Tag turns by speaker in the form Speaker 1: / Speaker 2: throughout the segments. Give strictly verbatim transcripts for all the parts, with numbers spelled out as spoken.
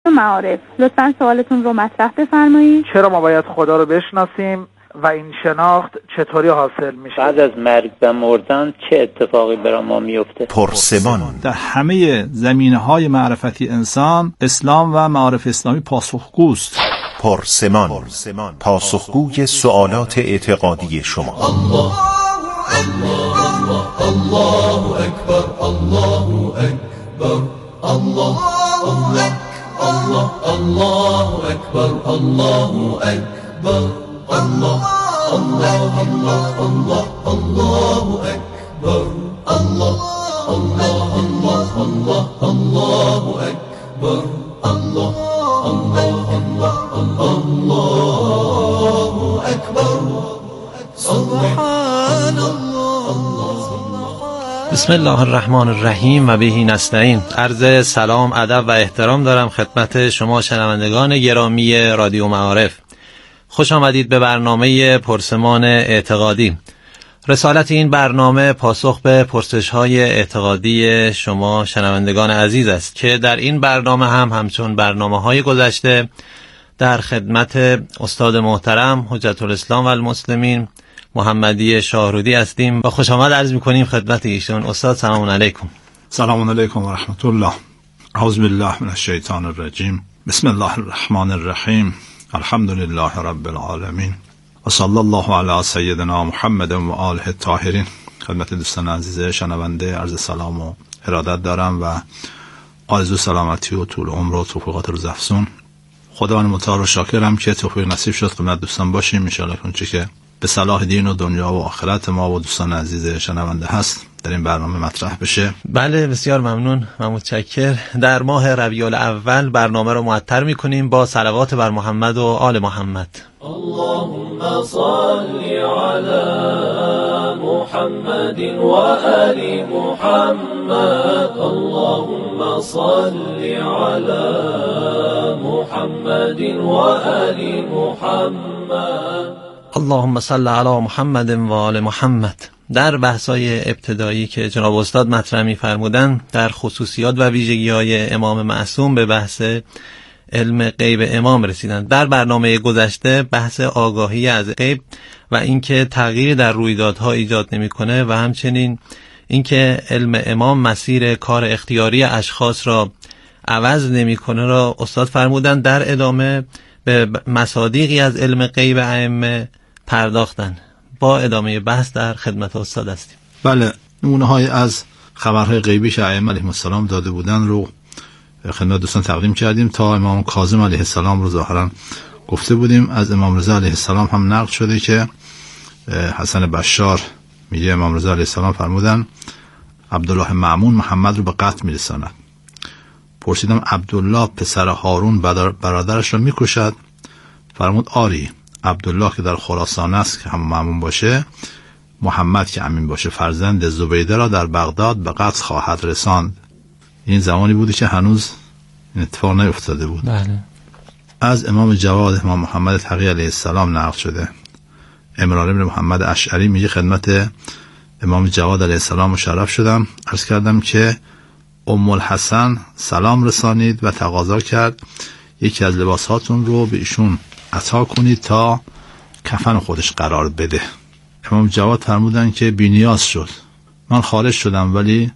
Speaker 1: معارف. لطفاً سوالتون رو مطرح بفرمایید.
Speaker 2: چرا ما باید خدا رو بشناسیم و این شناخت چطوری حاصل میشه؟
Speaker 3: بعد از مرگ و مردن چه اتفاقی برای ما میفته؟
Speaker 4: پرسمان. در همه زمینه‌های معرفتی انسان، اسلام و معارف اسلامی پاسخگوست.
Speaker 5: پرسمان. پاسخگوی سوالات اعتقادی شما.
Speaker 6: الله الله الله اکبر، الله اکبر، الله الله الله الله اکبر، الله اکبر، الله الله الله الله الله اکبر، الله الله الله الله الله اکبر، الله الله الله الله اکبر، سبحان الله.
Speaker 7: بسم الله الرحمن الرحیم و بهی نستعین. عرض سلام، ادب و احترام دارم خدمت شما شنوندگان گرامی رادیو معارف. خوش آمدید به برنامه پرسمان اعتقادی. رسالت این برنامه پاسخ به پرسش‌های اعتقادی شما شنوندگان عزیز است که در این برنامه هم همچون برنامه‌های گذشته در خدمت استاد محترم حجت الاسلام و المسلمین محمدی شاهرودی هستیم و خوش آمد عرض می‌کنیم خدمت ایشون. استاد سلام علیکم.
Speaker 4: سلام علیکم و رحمت الله. اعوذ بالله من الشیطان الرجیم. بسم الله الرحمن الرحیم. الحمدلله رب العالمین و صلی الله علی سیدنا محمد و آله الطاهرین. خدمت دوستان عزیز شنونده عرض سلام و ارادت دارم و آرزو سلامتی و طول عمر و توفیقات روز افزون. خداوند متعال رو شاکرم که توفیق نصیب شد خدمت دوستان باشیم. ان شاءالله اونچه که به صلاح دین و دنیا و آخرت ما و دوستان عزیز شنونده هست در این برنامه مطرح بشه.
Speaker 7: بله، بسیار ممنون و متشکر. در ماه ربیع الاول برنامه رو معطر می‌کنیم با صلوات بر محمد و آل محمد.
Speaker 6: اللهم صل علی محمد و آل محمد. اللهم صل علی محمد و آل محمد.
Speaker 7: اللهم صل علی محمد و آل محمد. در بحث‌های ابتدایی که جناب استاد مطرح می‌فرمودن در خصوصیات و ویژگی‌های امام معصوم به بحث علم غیب امام رسیدن. در برنامه گذشته بحث آگاهی از غیب و اینکه تغییری در رویدادها ایجاد نمی‌کنه و همچنین اینکه علم امام مسیر کار اختیاری اشخاص را عوض نمی‌کنه را استاد فرمودن. در ادامه به مصادیقی از علم غیب ائمه پرداختن. با ادامه بحث در خدمت استاد هستیم.
Speaker 4: بله، نمونه‌های از خبرهای غیبی که ائمه علیهم السلام داده بودن رو خدمت دوستان تقدیم کردیم تا امام کاظم علیه السلام رو ظاهرا گفته بودیم. از امام رضا علیه السلام هم نقل شده که حسن بشار میگه امام رضا علیه السلام فرمودن عبدالله مأمون محمد رو به قتل میرساند. پرسیدم عبدالله پسر هارون برادرش را میکشد؟ فرمود آری، عبدالله که در خراسان است که هم مأمون باشه، محمد که امین باشه فرزند زبیده را در بغداد به قتل خواهد رساند. این زمانی بودی که هنوز این اتفاق نیفتاده بود.
Speaker 7: بله.
Speaker 4: از امام جواد امام محمد تقی علیه السلام نقل شده. عمران بن محمد اشعری میگه خدمت امام جواد علیه السلام مشرف شدم، عرض کردم که ام الحسن سلام رسانید و تقاضا کرد یکی از لباساتون رو به ایشون عطا کنید تا کفن خودش قرار بده. امام جواد فرمودن که بی نیاز شد. من خارج شدم ولی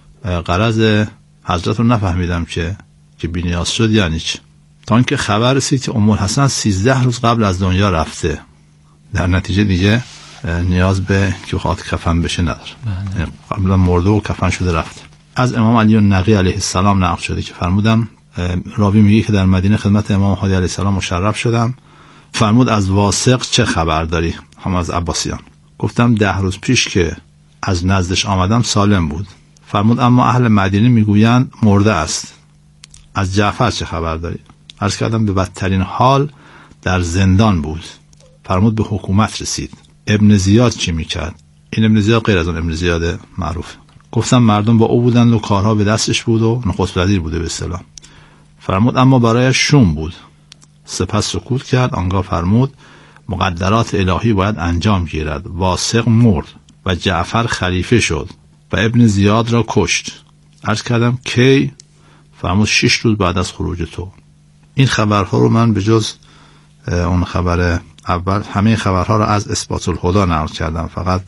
Speaker 4: غرض حضرت رو نفهمیدم که که بی نیاز شد یعنی چه. تا اینکه خبر رسید که ام الحسن سیزده روز قبل از دنیا رفته. در نتیجه دیگه نیاز به که بخواد کفن بشه نداره. یعنی قبلا مرده و کفن شده رفته. از امام علی النقی علیه السلام نقل شده که فرمودم راوی میگه که در مدینه خدمت امام هادی علیه السلام مشرف شدم. فرمود از واسق چه خبر داری؟ هم از عباسیان. گفتم ده روز پیش که از نزدش آمدم سالم بود. فرمود اما اهل مدینه میگویند مرده است. از جعفر چه خبر داری؟ عرض کردم به بدترین حال در زندان بود. فرمود به حکومت رسید. ابن زیاد چی میکرد؟ این ابن زیاد غیر از اون ابن زیاد معروف. گفتم مردم با او بودند و کارها به دستش بود و نخست وزیر بوده به اصطلاح. فرمود اما برای شوم بود. سپس سکوت کرد. آنگاه فرمود مقدرات الهی باید انجام گیرد. واسق مرد و جعفر خلیفه شد و ابن زیاد را کشت. عرض کردم کی؟ فرمود شش روز بعد از خروج تو. این خبرها رو من به جز اون خبر اول همه خبرها رو از اثبات الهدی نقل کردم. فقط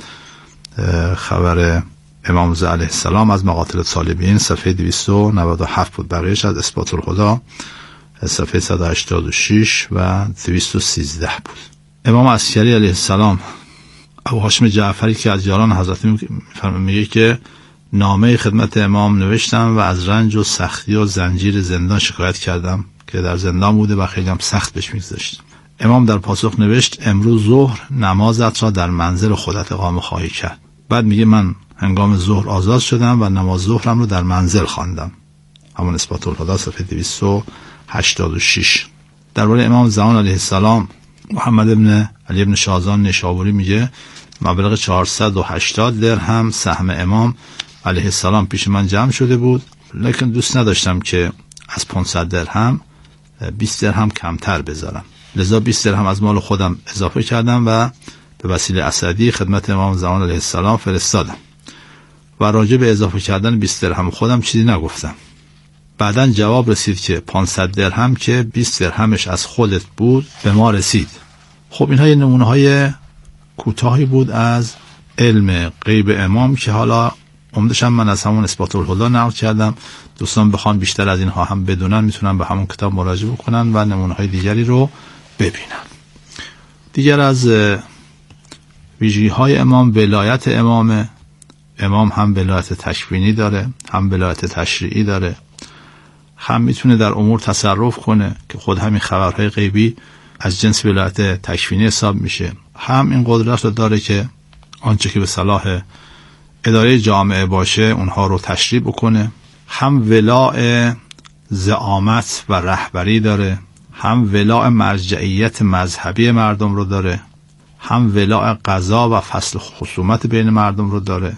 Speaker 4: خبر امام رضا علیه السلام از مقاتل طالبین صفحه دویست و نود و هفت بود، بقیهش از اثبات الهدی صفحه صد و هشتاد و شش و دویست و سیزده بود. امام عسکری علیه السلام ابو هاشم جعفری که از یاران حضرت میگه که نامه خدمت امام نوشتم و از رنج و سختی و زنجیر زندان شکایت کردم که در زندان بوده و خیلی هم سخت بهش میگذشت. امام در پاسخ نوشت امروز ظهر نمازت را در منزل خودت اقامه خواهی کرد. بعد میگه من هنگام ظهر آزاد شدم و نماز ظهرم رو در منزل خواندم. همون اثبات الهدی صفحه دویست و هشتاد و شش. درباره امام زمان علیه السلام محمد ابن علی ابن شازان نشابوری میگه مبلغ چهارصد و هشتاد درهم سهم امام علیه السلام پیش من جمع شده بود، لیکن دوست نداشتم که از پانصد درهم بیست درهم کمتر بذارم، لذا بیست درهم از مال خودم اضافه کردم و به وسیله اسدی خدمت امام زمان علیه السلام فرستادم و راجع به اضافه کردن بیست درهم خودم چیزی نگفتم. بعداً جواب رسید که پانصد درهم که بیست درهمش از خودت بود به ما رسید. خب اینها یه نمونه های کوتاهی بود از علم غیب امام که حالا عمدش هم من از همون اثبات الهدی نقل کردم. دوستان بخوان بیشتر از اینها هم بدونن میتونن به همون کتاب مراجعه بکنن و نمونه های دیگری رو ببینن. دیگر از ویژگی های امام ولایت امام. امام هم ولایت تکوینی داره، هم ولایت تشریعی داره، هم میتونه در امور تصرف کنه که خود همین خبرهای غیبی از جنس ولایت تکوینی حساب میشه، هم این قدرت رو داره که آنچه که به صلاح اداره جامعه باشه اونها رو تشریع بکنه، هم ولاء زعامت و رهبری داره، هم ولاء مرجعیت مذهبی مردم رو داره، هم ولاء قضا و فصل خصومت بین مردم رو داره،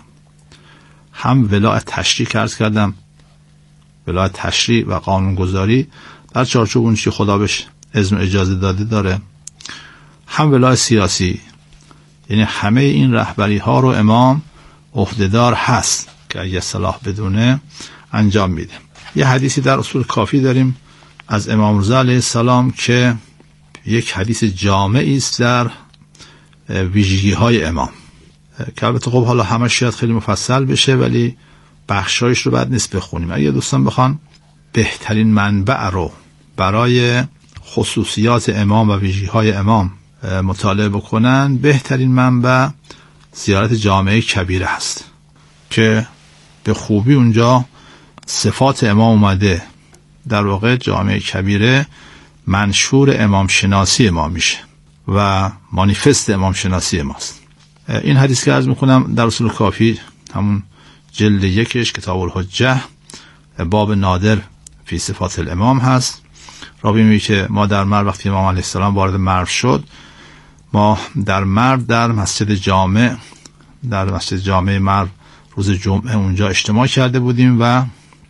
Speaker 4: هم ولاء تشریع عرض کردم ولاء تشریع و قانونگذاری در چارچوب اون چی خدا بهش اذن و اجازه داده داره، هم ولاء سیاسی، یعنی همه این رهبری ها رو امام عهدهدار هست که اگه صلاح بدونه انجام میده. یه حدیثی در اصول کافی داریم از امام رضا علیه السلام که یک حدیث جامعی است در ویژگی های امام که البته خب حالا همش شاید خیلی مفصل بشه ولی بخشایش رو بعد نیست بخونیم. اگه دوستان بخوان بهترین منبع رو برای خصوصیات امام و ویژگی های امام مطالعه بکنن، بهترین منبع زیارت جامعه کبیره هست که به خوبی اونجا صفات امام اومده. در واقع جامعه کبیره منشور امام شناسی ما میشه و مانیفست امام شناسی ماست. این حدیث که عرض میکنم در اصول کافی همون جلد یکش کتاب الحجه باب نادر فی صفات الامام هست. راوی میگه که ما در مرو وقتی امام علیه السلام وارد مرو شد، ما در مرو در مسجد جامع در مسجد جامع مرو روز جمعه اونجا اجتماع کرده بودیم و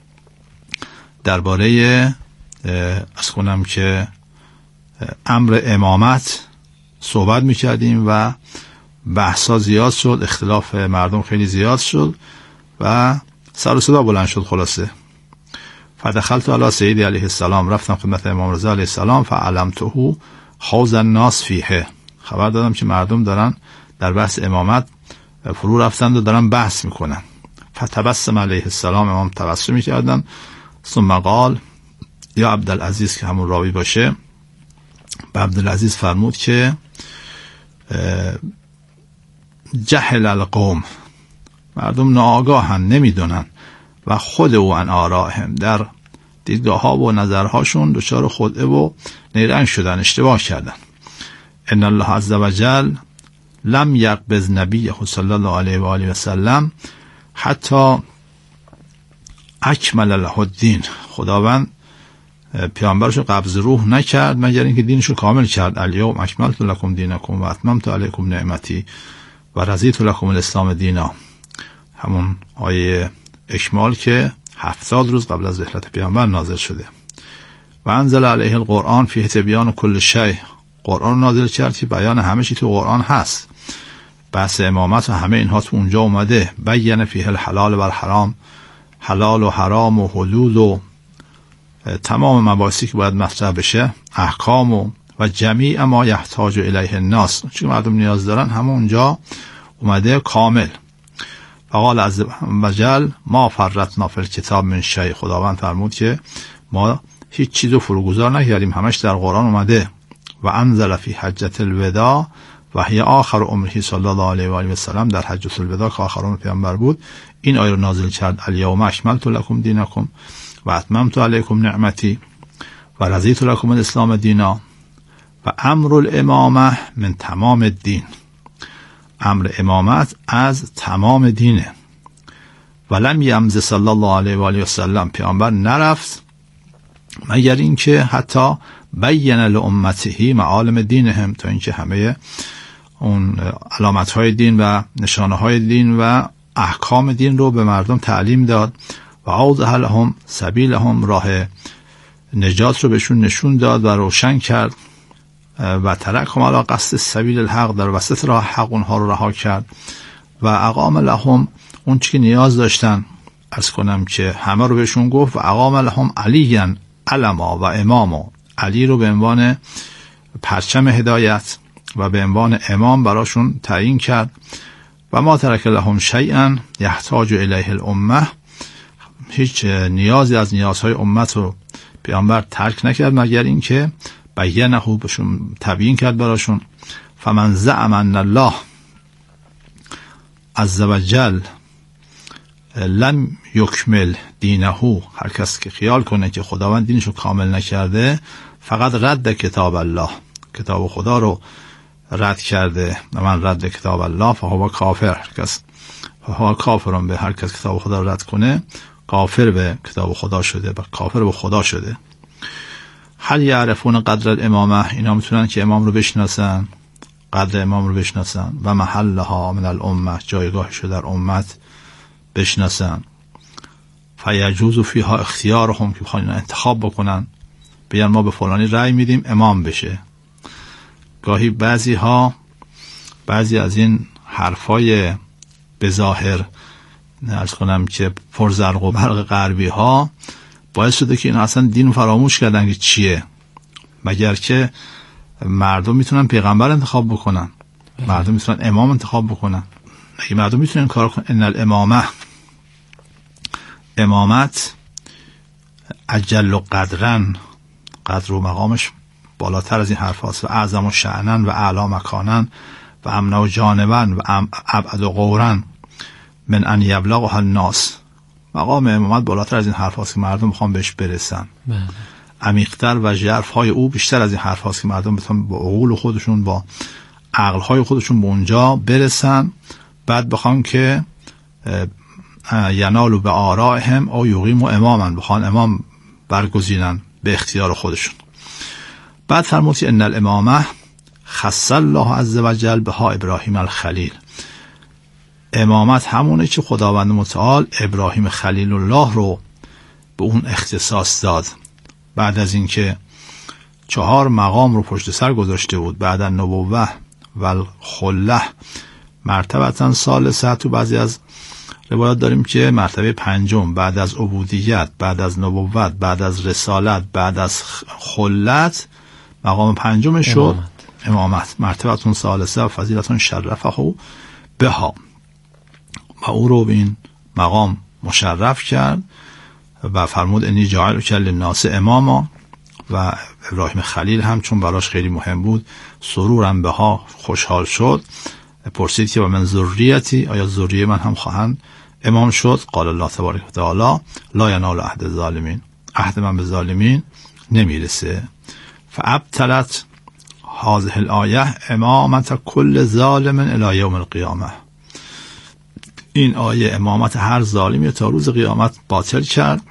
Speaker 4: درباره از کنم که امر امامت صحبت میکردیم و بحثا زیاد شد، اختلاف مردم خیلی زیاد شد و سر و صدا بلند شد. خلاصه فدخلت علی سید علیه السلام، رفتم خدمت امام رضا علیه السلام، فعلمته حوض الناس فیه، خبر دادم که مردم دارن در بحث امامت فرو رفتند و دارن بحث میکنن. فتبسم علیه السلام، امام تبسم میکردن. ثم قال یا عبدالعزیز که همون راوی باشه، به عبدالعزیز فرمود که جهل القوم، مردم ناآگاهن، نمیدونن و خود او ان آرائهم، در دیدگاه ها و نظرهاشون دچار خدعه و نیرنگ شدن، اشتباه کردن. ان الله عز وجل لم یقبض نبیه صلی الله علیه و آله و سلم حتی اکمل له الدین، خداوند پیامبرش رو قبض روح نکرد مگر اینکه دینش رو کامل کرد. الیوم اکملت لکم دینکم و اتممت علیکم نعمتی و رضیت لکم الاسلام دینا، همون آیه اکمال که هفتاد روز قبل از رحلت پیامبر نازل شده. و انزل علیه القرآن فیه تبیان کل شیء، قرآن نازل کرد که بیان همه چی تو قرآن هست. بحث امامت و همه اینها تو اونجا اومده. بیان فیه الحلال و الحرام، حلال و حرام و حدود و تمام مباحثی که باید مطرح بشه، احکام و و جمیع ما یحتاج الیه الناس، چون مردم نیاز دارن، همونجا اومده کامل. فقال عز وجل ما فرطنا فی الکتاب من شیء، خداوند فرمود که ما هیچ چیزو فروگذار نکردیم، همش در قرآن اومده. و انزل فی حجة الوداع و هی آخر عمره صلی الله علیه و آله و سلم، در حجة الوداع که آخر عمر پیامبر بود، این آیه رو نازل کرد: الیوم اکملت لکم دینکم و اتممت علیکم نعمتی و رضیت لکم الاسلام دینا و امر الامامه من تمام الدین. امر امامت از تمام دینه. ولم یمض صلی الله علیه و آله و سلم، پیامبر نرفت مگر اینکه حتی بین لامته معالم دینهم، تا اینکه همه اون علامت های دین و نشانه های دین و احکام دین رو به مردم تعلیم داد. و اوضح لهم سبیلهم، راه نجات رو بهشون نشون داد و روشن کرد. و ترکهم علی قصد سبیل الحق، در وسط راه حق اونها رو رها کرد. و اقام لهم، اون چی که نیاز داشتن، عرض کنم که همه رو بهشون گفت. و اقام لهم علیاً علما و اماما، علی رو به عنوان پرچم هدایت و به عنوان امام براشون تعیین کرد. و ما ترک لهم شیئا یحتاج الیه الامه، هیچ نیازی از نیازهای امت رو پیامبر ترک نکرد مگر اینکه بینه بهشون تبیین کرد براشون. فمن زعم ان الله عز وجل لم یکمل دینه، هر کس که خیال کنه که خداوند دینشو کامل نکرده، فقط رد کتاب الله، کتاب خدا رو رد کرده. و من رد کتاب الله فهو کافر، هر کس فهو کافرون به، هر کس کتاب خدا رو رد کنه کافر به کتاب خدا شده و کافر به خدا شده. هل یعرفون قدر الامامه، اینا میتونن که امام رو بشناسن، قدر امام رو بشناسن. و محلها من الامه، جایگاهش رو در امت بشناسن. فیجوز فیها اختیارهم، که بخوان انتخاب بکنن، بگن ما به فلانی رأی میدیم امام بشه. گاهی بعضی ها بعضی از این حرفای به ظاهر عرض کنم که پرزرق و برق غربی ها باعث شده که اینا اصلا دین فراموش کردن که چیه، مگر که مردم میتونن پیغمبر انتخاب بکنن، مردم میتونن امام انتخاب بکنن. اگه مردم میتونن کار کنن، ان الامامه، امامت اجل و قدرن، قدر و مقامش بالاتر از این حرف هاست. و اعظم و شعنن و اعلا مکانن و امنا و جانبن و ابعد و قورن من ان یبلغها الناس، مقام امامت بالاتر از این حرف هاست که مردم میخوان بهش برسن. عمیق‌تر و ژرف های او بیشتر از این حرف هاست که مردم بتونن با عقول خودشون، با عقل های خودشون به اونجا برسن، بعد بخوان که ینالو به آرائهم او یقیمو اماما، بخوان امام برگزینن به اختیار خودشون. بعد فرمود که ان الامامه خص الله عز وجل بها ابراهیم الخلیل، امامت همونه که خداوند متعال ابراهیم خلیل الله رو به اون اختصاص داد. بعد از اینکه چهار مقام رو پشت سر گذاشته بود، بعد از نبوه و الخله مرتبتا ثالثه، تو بعضی از روایات داریم که مرتبه پنجم، بعد از عبودیت، بعد از نبوت، بعد از رسالت، بعد از خلت، مقام پنجم شد امامت, امامت. مرتبتون ثالثه و فضیلتون شرفه بها، و او رو به این مقام مشرف کرد و فرمود انی جاعلک للناس اماما. و ابراهیم خلیل هم چون براش خیلی مهم بود، سرورم بها، خوشحال شد، پرسید که و من ذریتی، آیا ذریه من هم خواهند امام شد؟ قال الله تبارک و تعالی لا ینال عهد الظالمین، عهد من به ظالمین نمیرسه. فابطلت هذه الآیه امامت کل ظالم الی یوم القیامه، این آیه امامت هر ظالمی تا روز قیامت باطل کرد.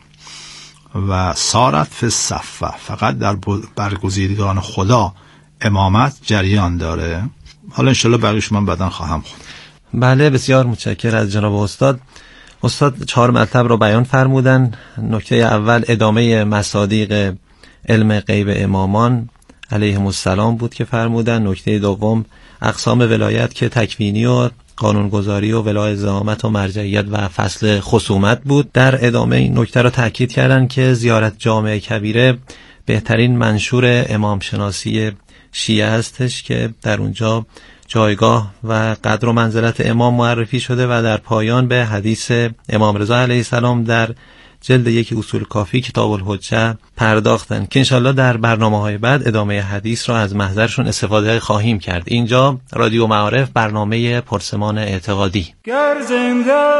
Speaker 4: و سارت فی الصفه، فقط در برگزیدگان خدا امامت جریان داره. حالا انشالله بقیش من بعداً خواهم خود.
Speaker 7: بله، بسیار متشکر از جناب استاد. استاد چهار مطلب رو بیان فرمودن. نکته اول ادامه مصادیق علم غیب امامان علیهم السلام بود که فرمودن. نکته دوم اقسام ولایت که تکوینی و قانونگذاری و ولای زعامت و مرجعیت و فصل خصومت بود. در ادامه این نکته را تاکید کردن که زیارت جامع کبیره بهترین منشور امام شناسی شیعه هستش که در اونجا جایگاه و قدر و منزلت امام معرفی شده و در پایان به حدیث امام رضا علیه السلام در جلد یک اصول کافی کتاب الحجه پرداختن که انشالله در برنامه‌های بعد ادامه حدیث را از محضرشون استفاده خواهیم کرد. اینجا رادیو معارف، برنامه پرسمان اعتقادی.
Speaker 8: گر زنده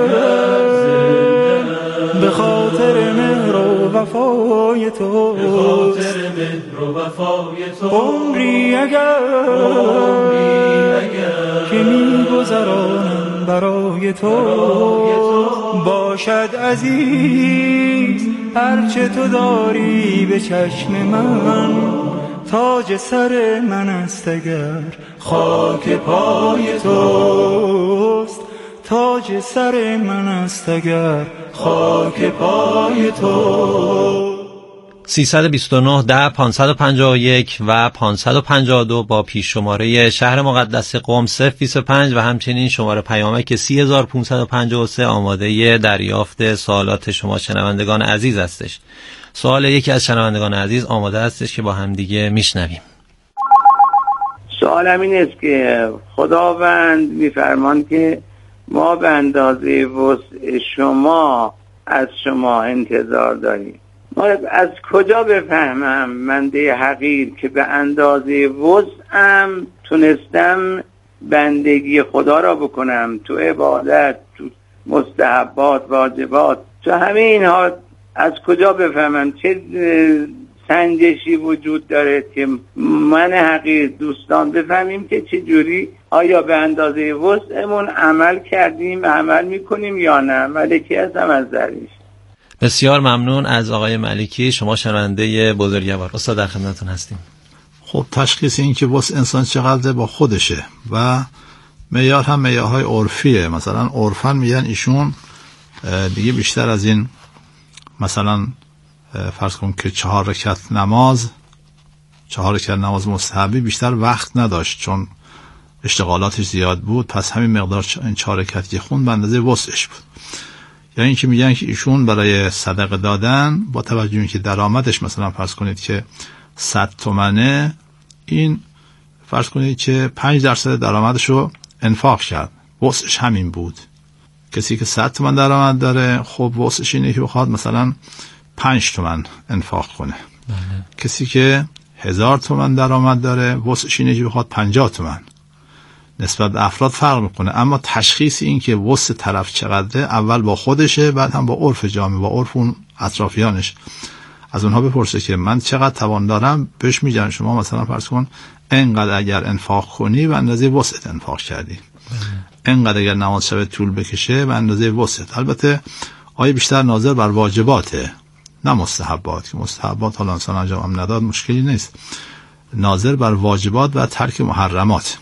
Speaker 8: به خاطر مهر و وفای تو، به خاطر مهر و وفای تو، عمری اگر که می‌گذرانم برای تو، باشد عزیز هرچه تو داری به چشم من، تاج سر من است اگر خاک پای توست، تاج سر من است اگر خاک پای تو.
Speaker 7: سیصد و بیست و نه ده پانصد و پنجاه و یک و پانصد و پنجاه و دو با پیش شماره شهر مقدس قم صفر بیست و پنج و همچنین شماره پیامک سی هزار و پانصد و پنجاه و سه آماده دریافت سوالات شما شنوندگان عزیز هستش. سوال یکی از شنوندگان عزیز آماده هستش که با هم دیگه میشنویم.
Speaker 9: سوالم این است که خداوند میفرمان که ما به اندازه وسع شما از شما انتظار داریم. ما از کجا بفهمم منده حقیر که به اندازه وسعم تونستم بندگی خدا را بکنم، تو عبادت، تو مستحبات، واجبات، تو همه اینها از کجا بفهمم؟ چه سنجشی وجود داره که من حقیر دوستان بفهمیم که چه جوری، آیا به اندازه وسعمون عمل کردیم، عمل میکنیم یا نه؟ ملکی هستم از درویش.
Speaker 7: بسیار ممنون از آقای ملکی. شما شنونده بزرگوار. استاد در خدمتتون هستیم.
Speaker 4: خب تشخیص این که واسه انسان چقدر با خودشه و معیار هم معیارهای عرفیه. مثلا عرفاً میگن ایشون دیگه بیشتر از این، مثلا فرض کن که چهار رکعت نماز چهار رکعت نماز مستحبی بیشتر وقت نداشت چون اشتغالاتش زیاد بود، پس همین مقدار این چهار رکعتی که خوند به اندازه وسعش بود. یا این که میگن که ایشون برای صدقه دادن با توجه اینکه درآمدش مثلا فرض کنید که صد تومنه، این فرض کنید که پنج درصد درآمدش رو انفاق کرد، وسعش همین بود. کسی که صد تومن درآمد داره، خب وسعش اینه که بخواد مثلا پنج تومن انفاق کنه. بله. کسی که هزار تومن درآمد داره، وسعش اینه که بخواد پنجاه تومن. نسبت به افراد فرق میکنه، اما تشخیص این که وسع طرف چقدره اول با خودشه، بعد هم با عرف جامعه، با عرف اون اطرافیانش. از اونها بپرسه که من چقدر توان دارم، بهش میگن شما مثلا فرض کن اینقدر اگر انفاق کنی به اندازه وسعت انفاق کردی، اینقدر اگر نماز شب طول بکشه به اندازه وسعت. البته آیه بیشتر ناظر بر واجباته نه مستحبات، که مستحبات حالا انسان انجام هم نداد مشکلی نیست، ناظر بر واجبات و ترک محرمات.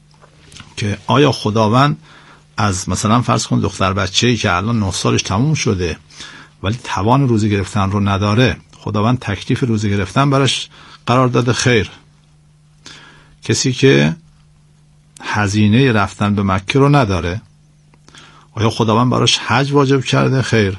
Speaker 4: که آیا خداوند از مثلا فرض کن دختر بچه‌ای که الان نه سالش تموم شده ولی توان روزه گرفتن رو نداره، خداوند تکلیف روزه گرفتن براش قرار داده؟ خیر. کسی که هزینه رفتن به مکه رو نداره، آیا خداوند براش حج واجب کرده؟ خیر.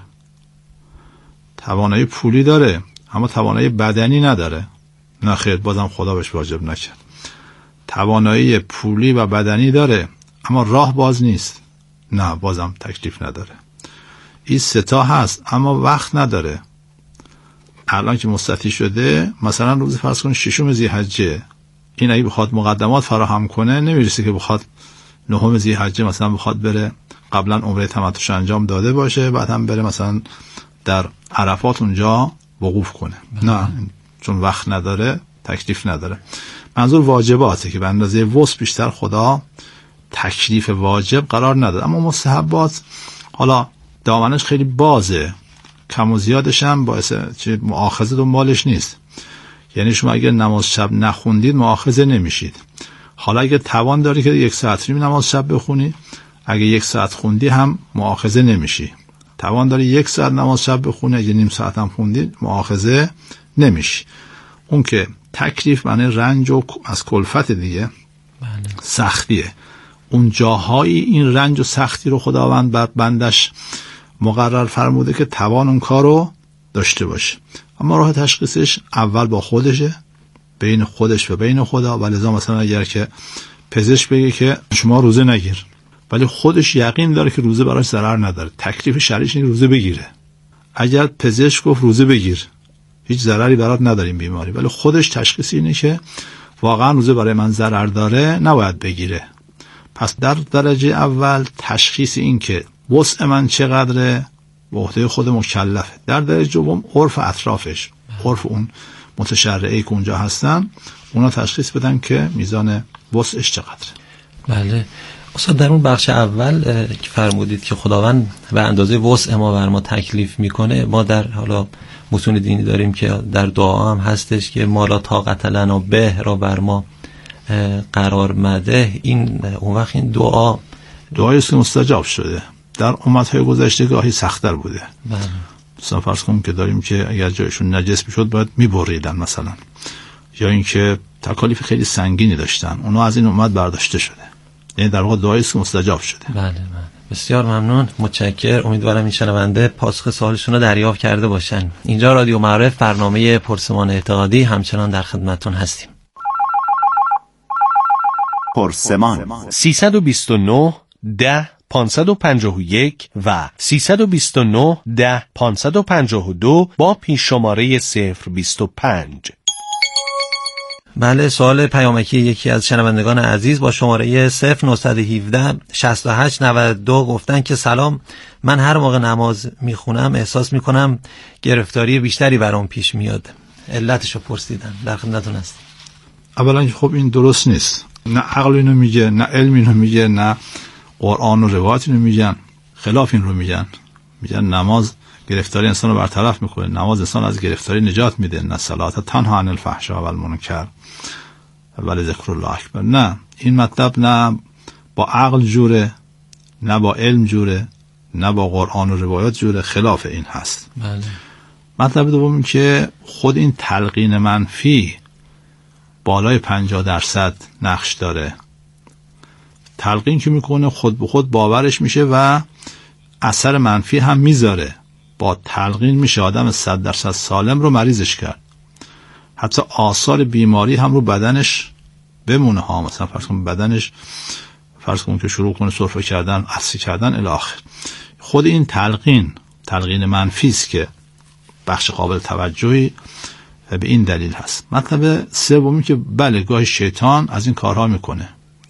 Speaker 4: توانایی پولی داره اما توانایی بدنی نداره؟ نه خیر، بازم خدا بهش واجب نکرد. توانایی پولی و بدنی داره اما راه باز نیست، نه بازم تکلیف نداره. این سه تا هست اما وقت نداره. الان که مستطیع شده مثلا روز فرض کن ششم ذی‌حجه، این اگه بخواد مقدمات فراهم کنه نمیرسه که بخواد نهم ذی‌حجه مثلا بخواد بره قبلا عمره تمتعش انجام داده باشه بعد هم بره مثلا در عرفات اونجا وقوف کنه. نه، چون وقت نداره تکلیف نداره. منظور واجباته که به اندازه وسع بیشتر خدا تکلیف واجب قرار نداد. اما مستحبات حالا دامنش خیلی بازه، کم و زیادش هم باعث مؤاخذه دنبالش نیست. یعنی شما اگر نماز شب نخوندید مؤاخذه نمیشید. حالا اگر توان داری که یک ساعت نیم نماز شب بخونی، اگر یک ساعت خوندی هم مؤاخذه نمیشی. توان داری یک ساعت نماز شب بخونی، اگر نیم ساعت هم خوندی مؤاخذه نمیشی. اون که تکلیف معنی رنج و از کلفت دیگه، بله. سختیه. اون جاهایی این رنج و سختی رو خداوند بر بندش مقرر فرموده که توان اون کار رو داشته باشه. اما راه تشخیصش اول با خودشه، بین خودش و بین خدا. و لذا مثلا اگر که پزشک بگه که شما روزه نگیر، ولی خودش یقین داره که روزه براش ضرر نداره، تکلیف شرعیش اینه روزه بگیره. اگر پزشک گفت روزه بگیر، هیچ ضرری برات نداریم بیماری، ولی خودش تشخیص اینه که واقعا روزه برای من ضرر داره، نباید بگیره. پس در درجه اول تشخیص این که وسع من چقدره به عهده خود مکلفه. در درجه دوم عرف اطرافش، عرف اون متشرعی که اونجا هستن، اونا تشخیص بدن که میزان وسعش چقدره.
Speaker 7: بله استاد، در اون بخش اول که فرمودید که خداوند به اندازه وسع ما بر ما تکلیف میکنه، ما در حالا متون دینی داریم که در دعا هم هستش که ما لا طاقت لنا به را بر ما قرار مده. این اون وقت این دعا
Speaker 4: دعایی است که مستجاب شده. در امتهای گذشته گاهی سخت‌تر بوده.
Speaker 7: بله.
Speaker 4: مثلا فرض کنیم که داریم که اگر جایشون نجس میشد باید میبریدن مثلا، یا اینکه تکالیف خیلی سنگینی داشتن، اونا از این امت برداشته شده. یعنی در واقع دعایی است که مستجاب شده.
Speaker 7: بله بله. بسیار ممنون، متشکر. امیدوارم این شنونده پاسخ سوالشون رو دریافت کرده باشن. اینجا رادیو معارف، برنامه پرسمان اعتقادی، همچنان در خدمتتون هستیم.
Speaker 5: پرسمان سیصد و بیست و نه ده پانصد و پنجاه و یک و سیصد و بیست و نه ده پانصد و پنجاه و دو با پیش شماره صفر بیست و پنج.
Speaker 7: بله، سوال پیامکی یکی از شنوندگان عزیز با شماره صفر نهصد و هفده شصت و هشت نود و دو گفتن که سلام، من هر موقع نماز میخونم احساس میکنم گرفتاری بیشتری برام پیش میاد. علتشو پرسیدن، در خدمتتون هستم.
Speaker 4: اولا خب این درست نیست. نه عقل اینو میگه، نه علم اینو میگه، نه قرآن و روایت اینو میگن. خلاف این رو میگن. میگن نماز گرفتاری انسان رو برطرف میکنه، نماز انسان از گرفتاری نجات میده. نه صلات تنها عن الفحشاء و المنکر ولی ذکر الله اکبر. نه، این مطلب نه با عقل جوره، نه با علم جوره، نه با قرآن و روایات جوره. خلاف این هست.
Speaker 7: بله.
Speaker 4: مطلب دوم این که خود این تلقین منفی بالای پنجاه درصد نقش داره. تلقین که میکنه خود به خود باورش میشه و اثر منفی هم میذاره. با تلقین میشه آدم صد درصد سالم رو مریضش کرد، حتی آثار بیماری هم رو بدنش بمونه ها. مثلا فرض کن بدنش فرض کن که شروع کنه سرفه کردن، عطسه کردن الی آخر. خود این تلقین تلقین منفی است که بخش قابل توجهی به این دلیل هست. مطلب سومی که بله گاهی شیطان از این کارها میکنه.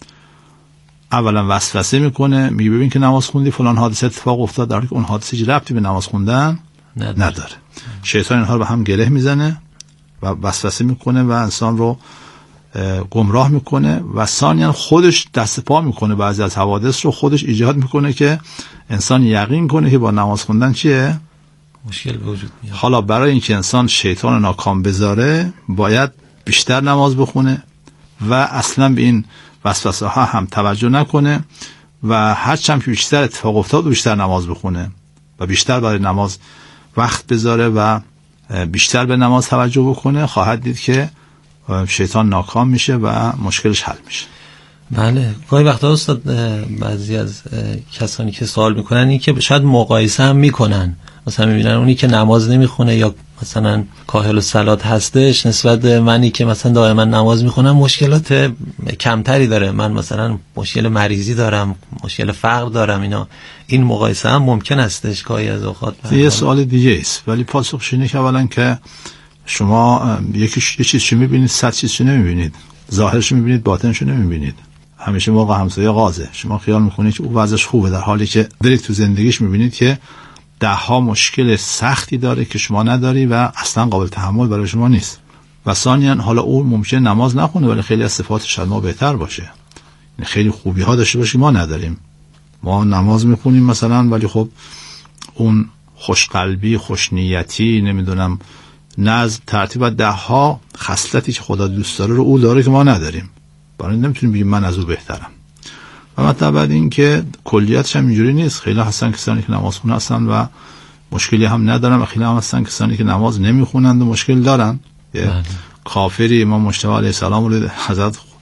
Speaker 4: اولا وسوسه میکنه، میگه ببین که نماز خوندی فلان حادثه اتفاق افتاد، در حالی که اون حادثه هیچ ربطی به نماز خوندن نداره. نداره. شیطان اینها رو به هم گره میزنه و وسوسه میکنه و انسان رو گمراه میکنه و ثانیاً خودش دست پا میکنه، بعضی از حوادث رو خودش ایجاد میکنه که انسان یقین کنه که با نماز خوندن چیه؟
Speaker 7: مشکل وجود میاد.
Speaker 4: حالا برای اینکه انسان شیطان ناکام بذاره باید بیشتر نماز بخونه و اصلا به این وسوسه ها هم توجه نکنه و هر چند که بیشتر اتفاق افتاد و بیشتر نماز بخونه و بیشتر برای نماز وقت بذاره و بیشتر به نماز توجه بکنه، خواهد دید که شیطان ناکام میشه و مشکلش حل میشه.
Speaker 7: بله، گاهی وقتا استاد بعضی از کسانی که سوال میکنن این که شاید مقایسه هم میکنن، مثلا میبینن اونی که نماز نمیخونه یا مثلا کاهل الصلات هستش نسبت به منی که مثلا دائما نماز میخونم مشکلات کمتری داره، من مثلا مشکل مریضی دارم، مشکل فقر دارم. اینا این مقایسه هم ممکن هستش گاهی از اوقات.
Speaker 4: یه سوال دیگه است، ولی پاسخش اینه که اولا که شما یکی یه چیزی میبینید، صد چیزی نمیبینید. ظاهرش میبینید، باطنش نمیبینید. همیشه موقع همسایه غازه، شما خیال میکنید که او وضعش خوبه، در حالی که دارید تو زندگیش میبینید که ده ها مشکل سختی داره که شما نداری و اصلا قابل تحمل برای شما نیست. و ثانیاً حالا او ممکنه نماز نخونه ولی خیلی از صفاتش از ما بهتر باشه، یعنی خیلی خوبی ها داشته باشه ما نداریم. ما نماز میخونیم مثلا ولی خب اون خوشقلبی، خوشنیتی، نمیدونم نظم، ترتیب، ده ها خصلتی که خدا دوست داره رو او داره که ما نداریم. برای نمیتونیم بگیم من از او بهترم. و مطلب بعد این که کلیتش هم اینجوری نیست. خیلی هستن کسانی که نماز خونه هستن و مشکلی هم ندارن و خیلی هم هستن کسانی که نماز نمیخونند و مشکل دارن. یه کافری امام مجتبی علیه السلام رو حضرت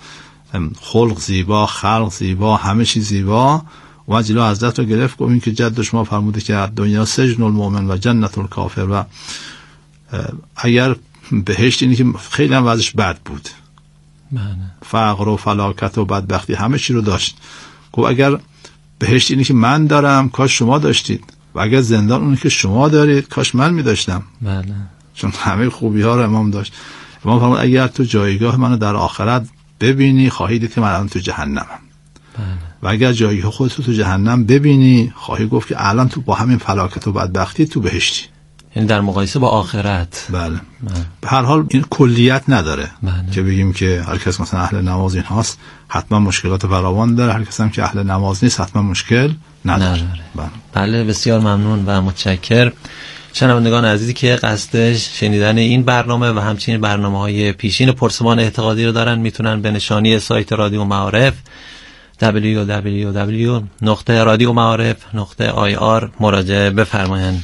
Speaker 4: خلق زیبا، خلق زیبا، همه چیز زیبا. و جلو حضرت رو گرفت گفت این که جد شما فرموده که دنیا سجن المؤمن و جنت الکافر، و اگر بهشت اینی که خیلی هم وضعش بد بود، فقر و فلاکت و بدبختی همه چی رو داشت. گفت اگر بهشت اینی که من دارم کاش شما داشتید، و اگر زندان اونی که شما دارید کاش من می داشتم. بله. چون همه خوبی ها رو امام داشت. امام فرمود اگر تو جایگاه منو در آخرت ببینی خواهی دید که من الان تو جهنمم. بله. و اگر جایگاه خودت تو جهنم ببینی خواهی گفت که الان تو با همین فلاکت و بدبختی تو بهشتی.
Speaker 7: یعنی در مقایسه با آخرت.
Speaker 4: بله. بله. به هر حال این کلیت نداره. بله. که بگیم که هر کس مثلا اهل نماز این هاست حتما مشکلات فراوان داره، هر کس هم که اهل نماز نیست حتما مشکل نداره. نداره. بله.
Speaker 7: بله بسیار ممنون و متشکر. شنوندگان عزیزی که قصد شنیدن این برنامه و همچنین برنامه‌های پیشین پرسمان اعتقادی رو دارن میتونن به نشانی سایت رادیو معارف دبلیو دبلیو دبلیو نقطه رادیو معارف نقطه آی آر مراجعه بفرمایند.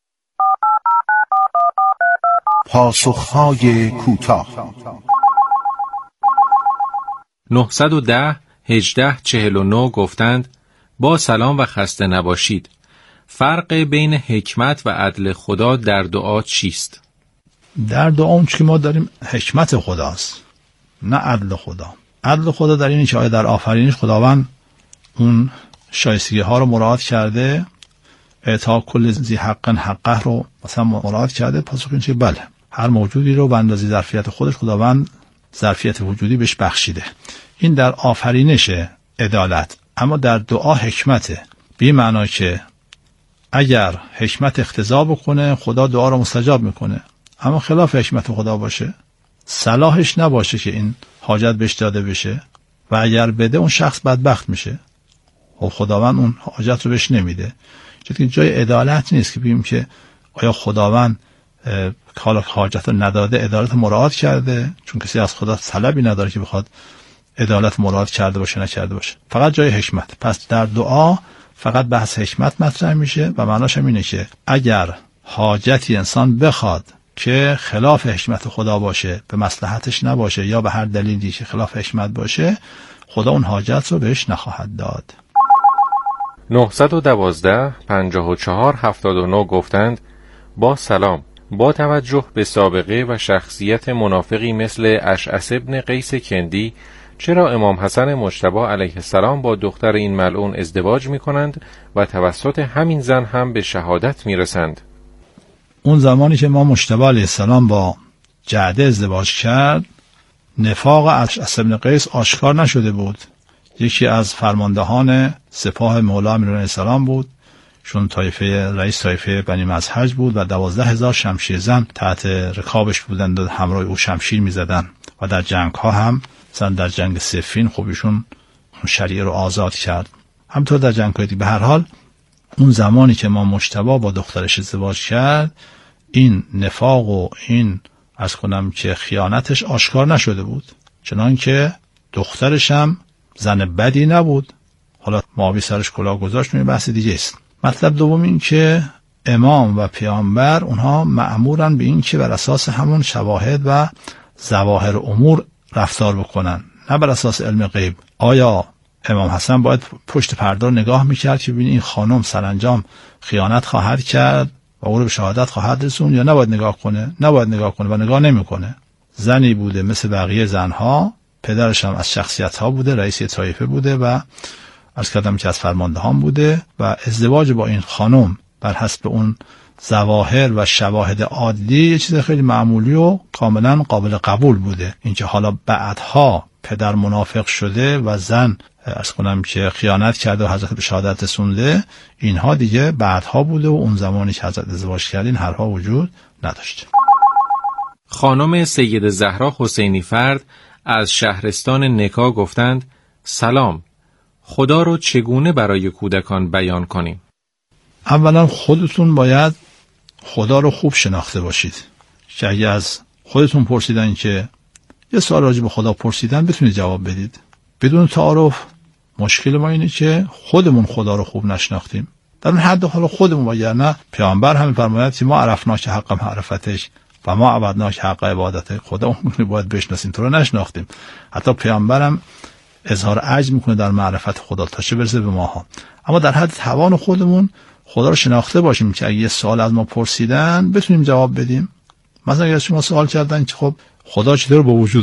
Speaker 10: پاسخهای کوتاه.
Speaker 11: نهصد و ده هجده چهل و نه گفتند با سلام و خسته نباشید. فرق بین حکمت و عدل خدا در دعا چیست؟
Speaker 4: در دعا اون که ما داریم حکمت خداست، نه عدل خدا. عدل خدا در اینه که آیا در آفرینش خداوند اون شایستگی ها رو مراعات کرده، اعطا کل ذی حق حقه رو مثلا مراعات کرده. پاسخ این که بله، هر موجودی رو به اندازه ظرفیت خودش خداوند ظرفیت وجودی بهش بخشیده. این در آفرینش عدالت. اما در دعا حکمته، به معنی که اگر حکمت اقتضا بکنه خدا دعا رو مستجاب میکنه، اما خلاف حکمت خدا باشه، صلاحش نباشه که این حاجت بهش داده بشه و اگر بده اون شخص بدبخت میشه و خداوند اون حاجت رو بهش نمیده. چون جای عدالت نیست که بگیم که آیا خداوند حالا حاجت رو نداده عدالت مراعات کرده، چون کسی از خدا طلبی نداره که بخواد عدالت مراعات کرده باشه نکرده باشه، فقط جای حکمت. پس در دعا فقط بحث حکمت مطرح میشه و معناش هم اینه که اگر حاجتی انسان بخواد که خلاف حکمت خدا باشه، به مصلحتش نباشه یا به هر دلیلی که خلاف حکمت باشه، خدا اون حاجت رو بهش نخواهد داد.
Speaker 11: نهصد و دوازده پنجاه و چهار هفتاد و نه گفتند با سلام، با توجه به سابقه و شخصیت منافقی مثل اشعث ابن قیس کندی، چرا امام حسن مجتبی علیه السلام با دختر این ملعون ازدواج می کنند و توسط همین زن هم به شهادت می رسند؟
Speaker 4: اون زمانی که امام مجتبی علیه السلام با جعده ازدواج کرد، نفاق اشعث ابن قیس آشکار نشده بود. یکی از فرماندهان سپاه مولا امیر علیه السلام بود، چون طایفه رئیس طایفه بنی مزهج بود و دوازده هزار شمشیر زن تحت رکابش بودند و همراه او شمشیر می زدن و در جنگ ها هم مثلا در جنگ صفین خب ایشون شریعه رو آزاد کرد. همینطور در جنگ های دیگه. به هر حال اون زمانی که ما مجتبی با دخترش ازدواج کرد، این نفاق و این از کنم که خیانتش آشکار نشده بود، چنان که دخترش هم زن بدی نبود. حالا مابی سرش کلاه گذاشت، اون بحث دیگه است. مطلب دوم این که امام و پیامبر اونها مأمورن به این که بر اساس همون شواهد و ظواهر امور رفتار بکنن، نه بر اساس علم غیب. آیا امام حسن باید پشت پرده نگاه میکرد که ببینید این خانم سرانجام خیانت خواهد کرد و او رو به شهادت خواهد رسوند، یا نباید نگاه کنه؟ نباید نگاه کنه و نگاه نمیکنه. زنی بوده مثل بقیه زنها، پدرش هم از شخصیت ها بوده، رئیس طایفه بوده و عرض کردم که از فرماندهان بوده و ازدواج با این خانم بر حسب اون ظواهر و شواهد عادی یه چیز خیلی معمولی و کاملا قابل قبول بوده. اینکه حالا بعدها پدر منافق شده و زن عرض کنم که خیانت کرده و حضرت به شهادت رسونده، اینها دیگه بعدها بوده و اون زمانی که حضرت ازدواج کردین هرها وجود نداشت.
Speaker 11: خانم سید زهرا حسینی فرد از شهرستان نکا گفتند سلام، خدا رو چگونه برای کودکان بیان کنیم؟
Speaker 4: اولا خودتون باید خدا رو خوب شناخته باشید که اگه از خودتون پرسیدن که یه سوال راجع به خدا پرسیدن بتونید جواب بدید بدون تعارف. مشکل ما اینه که خودمون خدا رو خوب نشناختیم، در اون حد حالا خودمون، وگرنه پیامبر همین فرمایند که ما عرفنا که حق معرفتش، و ما عبدناک حق عبادت. خدا اون باید بشناسیم، تو رو نشناختیم. حتی پیامبرم اظهار عجز میکنه در معرفت خدا تا چه برسه به ماها. اما در حد توان خودمون خدا رو شناخته باشیم که اگه یه سوال از ما پرسیدن بتونیم جواب بدیم. مثلا اگه شما سوال کردن که خب خدا چطور با وجود